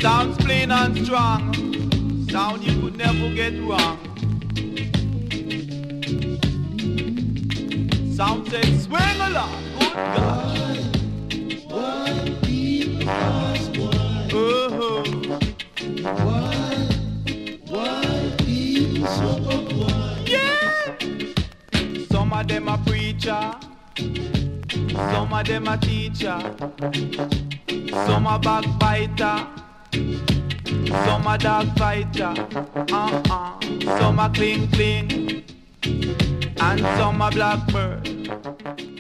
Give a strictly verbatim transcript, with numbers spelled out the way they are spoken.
Sounds plain and strong. Sound you could never get wrong. Sound says swing along. Good God. Why people ask why? Uh-huh. Why? Why people so up why? Yeah. Some of them a preacher. Some of them a teacher. Some a backbiter. Some a dog fighter. Uh-uh. Some a cling cling. And some a blackbird.